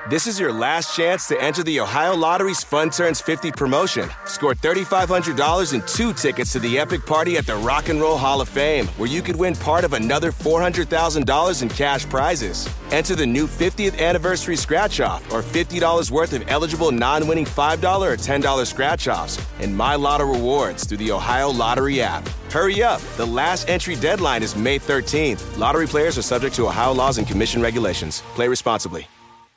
This is your last chance to enter the Ohio Lottery's Fun Turns 50 promotion. Score $3,500 and 2 tickets to the epic party at the Rock and Roll Hall of Fame, where you could win part of another $400,000 in cash prizes. Enter the new 50th anniversary scratch-off or $50 worth of eligible non-winning $5 or $10 scratch-offs and My Lotto rewards through the Ohio Lottery app. Hurry up. The last entry deadline is May 13th. Lottery players are subject to Ohio laws and commission regulations. Play responsibly.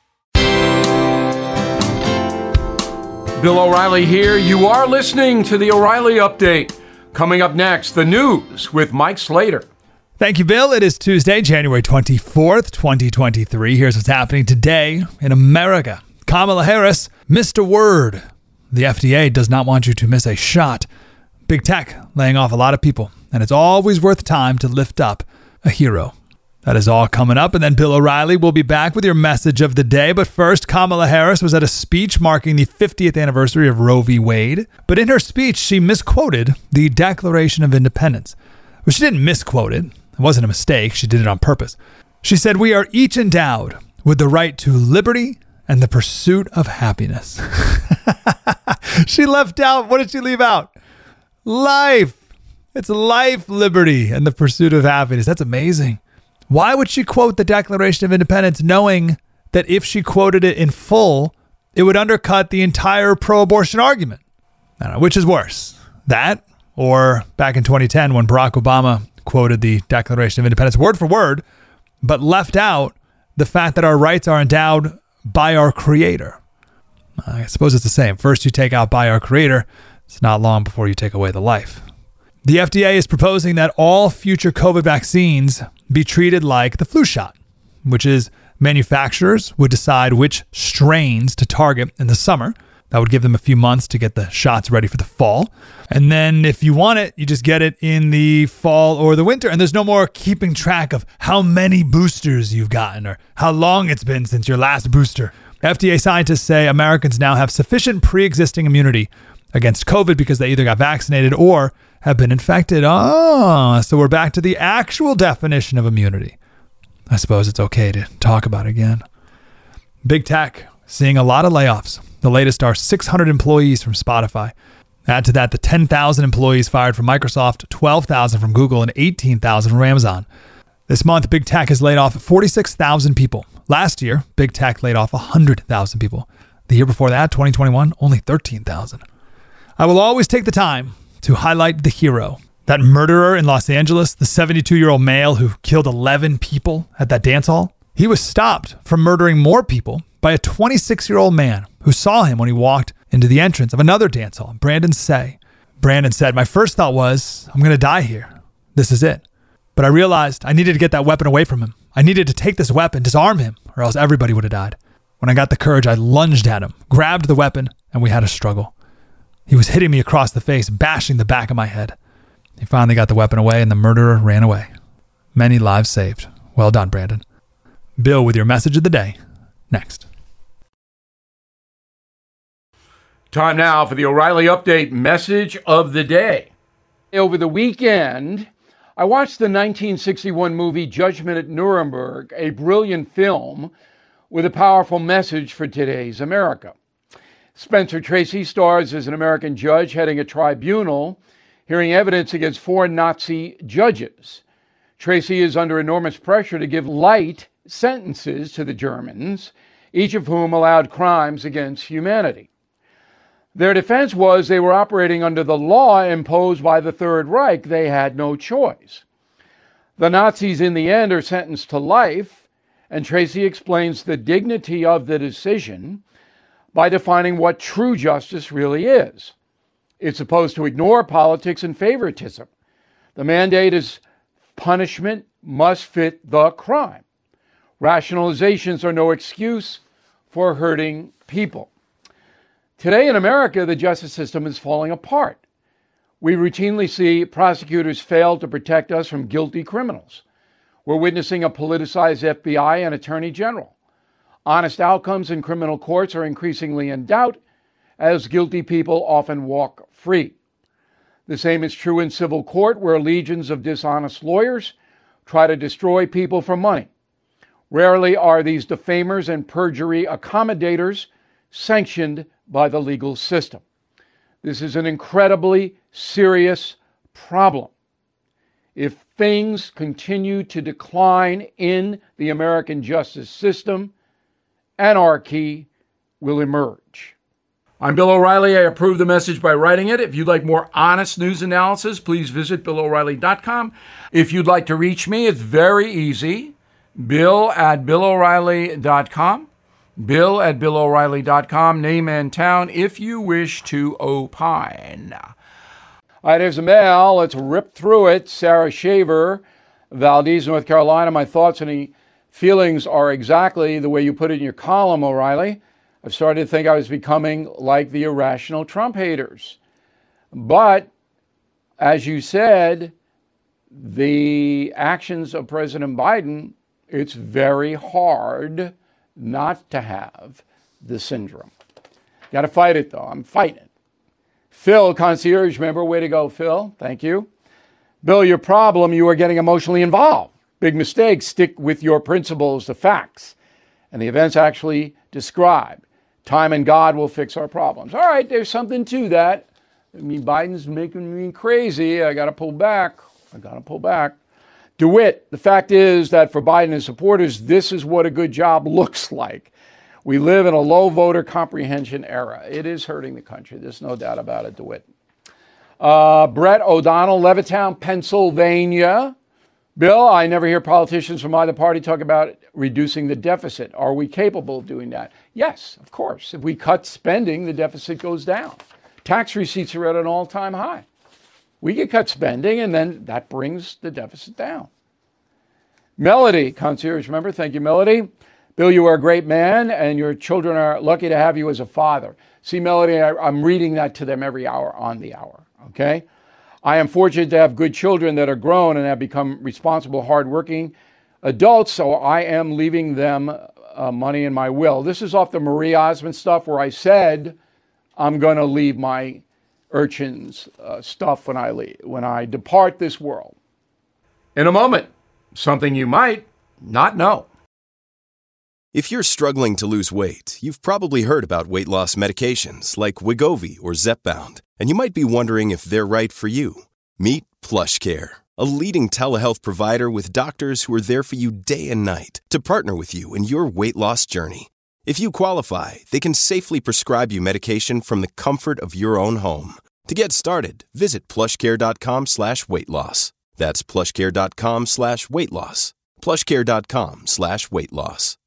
Bill O'Reilly here. You are listening to the O'Reilly Update. Coming up next, the news with Mike Slater. Thank you, Bill. It is Tuesday, January 24th, 2023. Here's what's happening today in America. Kamala Harris missed a word. The FDA does not want you to miss a shot. Big tech laying off a lot of people, and it's always worth time to lift up a hero. That is all coming up, and then Bill O'Reilly will be back with your message of the day. But first, Kamala Harris was at a speech marking the 50th anniversary of Roe v. Wade. But in her speech, she misquoted the Declaration of Independence. Well, she didn't misquote it. It wasn't a mistake. She did it on purpose. She said, "We are each endowed with the right to liberty and the pursuit of happiness." She left out, what did she leave out? Life. It's life, liberty, and the pursuit of happiness. That's amazing. Why would she quote the Declaration of Independence knowing that if she quoted it in full, it would undercut the entire pro-abortion argument? I don't know, which is worse, that or back in 2010 when Barack Obama quoted the Declaration of Independence word for word, but left out the fact that our rights are endowed by our Creator. I suppose it's the same. First you take out by our Creator, it's not long before you take away the life. The FDA is proposing that all future COVID vaccines be treated like the flu shot, which is manufacturers would decide which strains to target in the summer. That would give them a few months to get the shots ready for the fall. And then if you want it, you just get it in the fall or the winter. And there's no more keeping track of how many boosters you've gotten or how long it's been since your last booster. FDA scientists say Americans now have sufficient pre-existing immunity against COVID because they either got vaccinated or have been infected. So we're back to the actual definition of immunity. I suppose it's okay to talk about it again. Big tech seeing a lot of layoffs. The latest are 600 employees from Spotify. Add to that the 10,000 employees fired from Microsoft, 12,000 from Google, and 18,000 from Amazon. This month, Big Tech has laid off 46,000 people. Last year, Big Tech laid off 100,000 people. The year before that, 2021, only 13,000. I will always take the time to highlight the hero, that murderer in Los Angeles, the 72-year-old male who killed 11 people at that dance hall. He was stopped from murdering more people by a 26-year-old man who saw him when he walked into the entrance of another dance hall, Brandon Say. Brandon said, "My first thought was, I'm going to die here. This is it. But I realized I needed to get that weapon away from him. I needed to take this weapon, disarm him, or else everybody would have died. When I got the courage, I lunged at him, grabbed the weapon, and we had a struggle. He was hitting me across the face, bashing the back of my head. He finally got the weapon away, and the murderer ran away. Many lives saved. Well done, Brandon." Bill with your message of the day. Next. Time now for the O'Reilly Update message of the day. Over the weekend, I watched the 1961 movie Judgment at Nuremberg, a brilliant film with a powerful message for today's America. Spencer Tracy stars as an American judge heading a tribunal, hearing evidence against 4 Nazi judges. Tracy is under enormous pressure to give light sentences to the Germans, each of whom allowed crimes against humanity. Their defense was they were operating under the law imposed by the Third Reich. They had no choice. The Nazis, in the end, are sentenced to life, and Tracy explains the dignity of the decision by defining what true justice really is. It's supposed to ignore politics and favoritism. The mandate is punishment must fit the crime. Rationalizations are no excuse for hurting people. Today in America, the justice system is falling apart. We routinely see prosecutors fail to protect us from guilty criminals. We're witnessing a politicized FBI and attorney general. Honest outcomes in criminal courts are increasingly in doubt, as guilty people often walk free. The same is true in civil court, where legions of dishonest lawyers try to destroy people for money. Rarely are these defamers and perjury accommodators sanctioned by the legal system. This is an incredibly serious problem. If things continue to decline in the American justice system, anarchy will emerge. I'm Bill O'Reilly. I approve the message by writing it. If you'd like more honest news analysis, please visit BillO'Reilly.com. If you'd like to reach me, it's very easy. Bill@BillO'Reilly.com. Bill@BillO'Reilly.com. Name and town if you wish to opine. All right, here's a mail. Let's rip through it. Sarah Shaver, Valdez, North Carolina. My thoughts and feelings are exactly the way you put it in your column, O'Reilly. I've started to think I was becoming like the irrational Trump haters. But, as you said, the actions of President Biden, it's very hard not to have the syndrome. Got to fight it, though. I'm fighting it. Phil, concierge member, way to go, Phil. Thank you. Bill, your problem, you are getting emotionally involved. Big mistake. Stick with your principles, the facts, and the events actually described. Time and God will fix our problems. All right, there's something to that. I mean, Biden's making me crazy. I got to pull back. DeWitt, the fact is that for Biden and his supporters, this is what a good job looks like. We live in a low voter comprehension era. It is hurting the country. There's no doubt about it, DeWitt. Brett O'Donnell, Levittown, Pennsylvania. Bill, I never hear politicians from either party talk about reducing the deficit. Are we capable of doing that? Yes, of course. If we cut spending, the deficit goes down. Tax receipts are at an all-time high. We can cut spending, and then that brings the deficit down. Melody, concierge member, thank you, Melody. Bill, you are a great man, and your children are lucky to have you as a father. See, Melody, I'm reading that to them every hour on the hour, okay? I am fortunate to have good children that are grown and have become responsible, hardworking adults, so I am leaving them money in my will. This is off the Marie Osmond stuff where I said I'm going to leave my urchins stuff when I depart this world. In a moment, something you might not know. If you're struggling to lose weight, you've probably heard about weight loss medications like Wegovy or Zepbound, and you might be wondering if they're right for you. Meet PlushCare, a leading telehealth provider with doctors who are there for you day and night to partner with you in your weight loss journey. If you qualify, they can safely prescribe you medication from the comfort of your own home. To get started, visit plushcare.com/weightloss. That's plushcare.com/weightloss. plushcare.com/weightloss.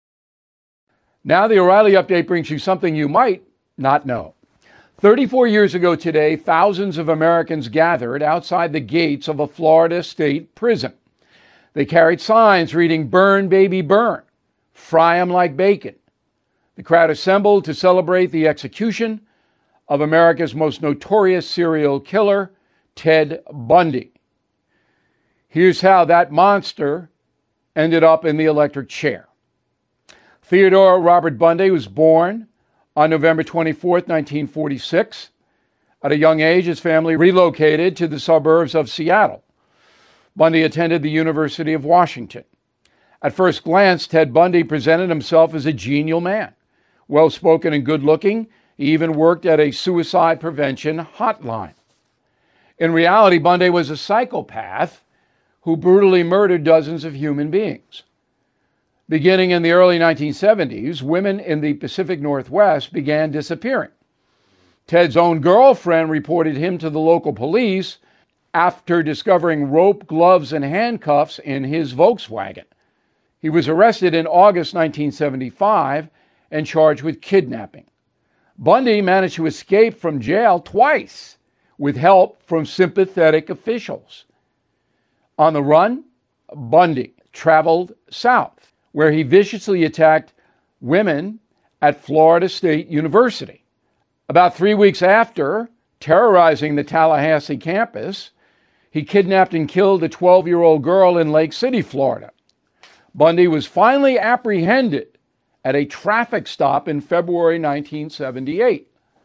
Now the O'Reilly Update brings you something you might not know. 34 years ago today, thousands of Americans gathered outside the gates of a Florida state prison. They carried signs reading, "Burn, baby, burn. Fry 'em like bacon." The crowd assembled to celebrate the execution of America's most notorious serial killer, Ted Bundy. Here's how that monster ended up in the electric chair. Theodore Robert Bundy was born on November 24th, 1946. At a young age, his family relocated to the suburbs of Seattle. Bundy attended the University of Washington. At first glance, Ted Bundy presented himself as a genial man, well-spoken and good-looking. He even worked at a suicide prevention hotline. In reality, Bundy was a psychopath who brutally murdered dozens of human beings. Beginning in the early 1970s, women in the Pacific Northwest began disappearing. Ted's own girlfriend reported him to the local police after discovering rope, gloves, and handcuffs in his Volkswagen. He was arrested in August 1975 and charged with kidnapping. Bundy managed to escape from jail twice with help from sympathetic officials. On the run, Bundy traveled south, where he viciously attacked women at Florida State University. About 3 weeks after terrorizing the Tallahassee campus, he kidnapped and killed a 12-year-old girl in Lake City, Florida. Bundy was finally apprehended at a traffic stop in February 1978.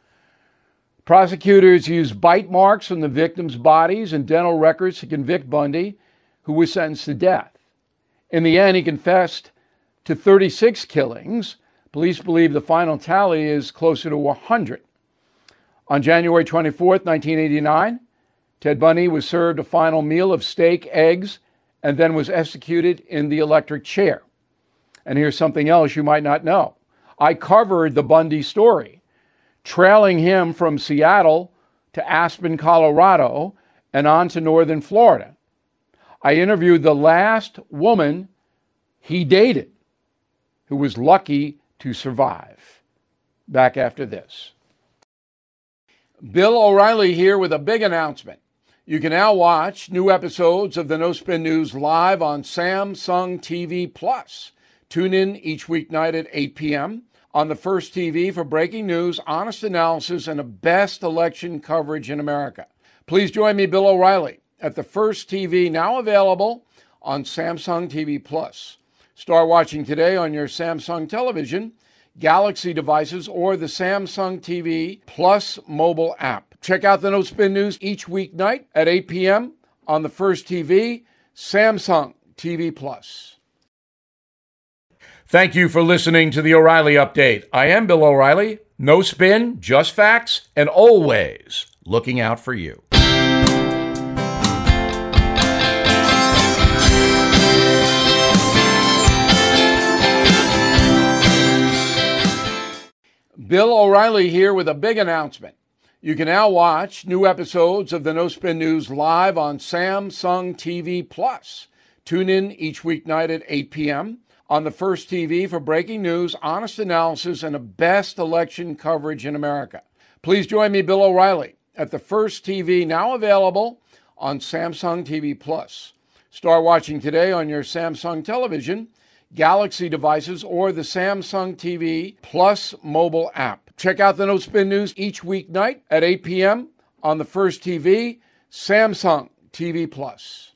Prosecutors used bite marks from the victims' bodies and dental records to convict Bundy, who was sentenced to death. In the end, he confessed to 36 killings. Police believe the final tally is closer to 100. On January 24th, 1989, Ted Bundy was served a final meal of steak, eggs, and then was executed in the electric chair. And here's something else you might not know. I covered the Bundy story, trailing him from Seattle to Aspen, Colorado, and on to northern Florida. I interviewed the last woman he dated who was lucky to survive. Back after this. Bill O'Reilly here with a big announcement. You can now watch new episodes of the No Spin News live on Samsung TV Plus. Tune in each weeknight at 8 p.m. on the First TV for breaking news, honest analysis, and the best election coverage in America. Please join me, Bill O'Reilly, at the First TV, now available on Samsung TV Plus. Start watching today on your Samsung television, Galaxy devices, or the Samsung TV Plus mobile app. Check out the No Spin News each weeknight at 8 p.m. on the First TV, Samsung TV Plus. Thank you for listening to the O'Reilly Update. I am Bill O'Reilly. No spin, just facts, and always looking out for you. Bill O'Reilly here with a big announcement. You can now watch new episodes of the No Spin News live on Samsung TV Plus. Tune in each weeknight at 8 p.m. on the First TV for breaking news, honest analysis, and the best election coverage in America. Please join me, Bill O'Reilly, at the First TV, now available on Samsung TV Plus. Start watching today on your Samsung television, Galaxy devices, or the Samsung TV Plus mobile app. Check out the No Spin News each weeknight at 8 p.m. on the First TV, Samsung TV Plus.